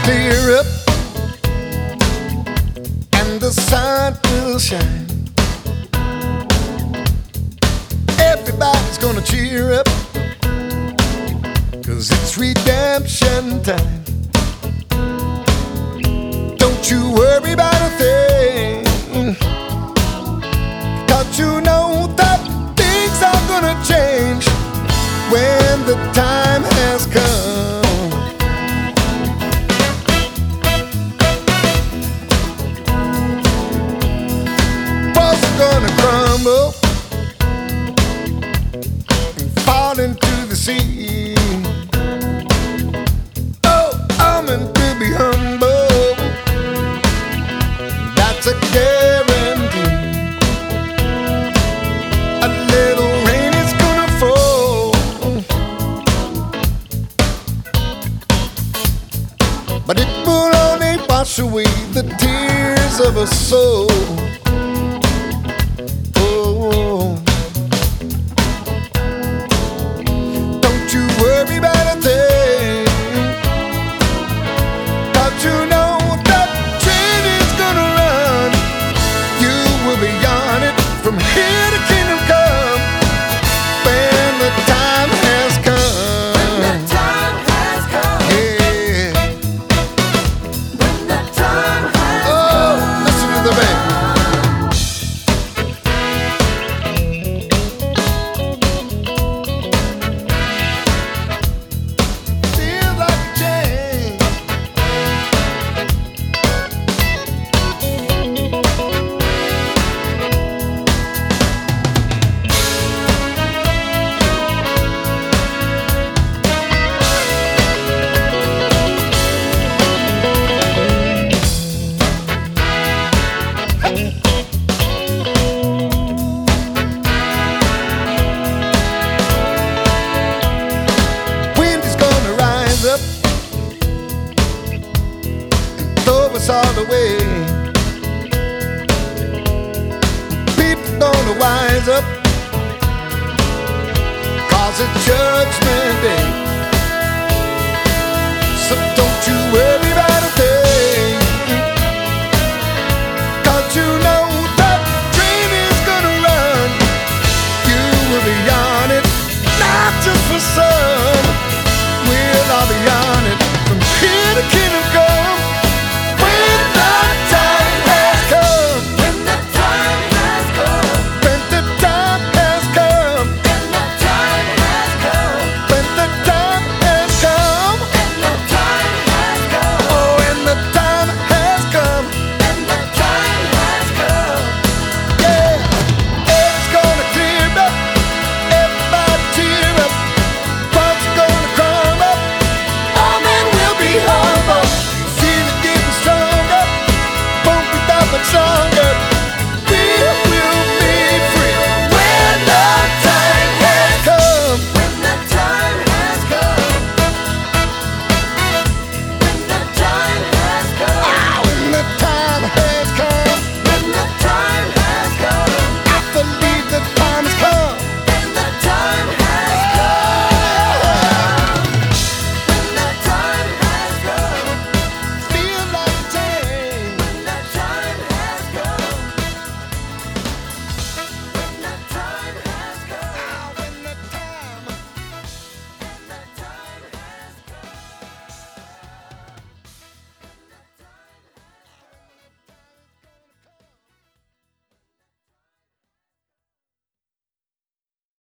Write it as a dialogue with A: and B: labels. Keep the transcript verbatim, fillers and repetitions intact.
A: clear up and the sun will shine. Everybody's gonna cheer up, 'cause it's redemption time. Don't you worry about a thing, 'cause you know that things are gonna change when the time has come. Walls are gonna crumble and fall into the sea. Oh, I'm meant to be humble, that's a guarantee. A little rain is gonna fall, but it will only wash away the tears of a soul. Oh, don't you worry about a thing, 'cause you know that train is gonna run. You will be on it from here to kingdom come when the time has come.
B: When the time has come.
A: Yeah.
B: When the time has
A: Oh, listen to the band. Feels like a change. Wind is gonna rise up and throw us all away. People gonna wise up, 'cause it's judgment day.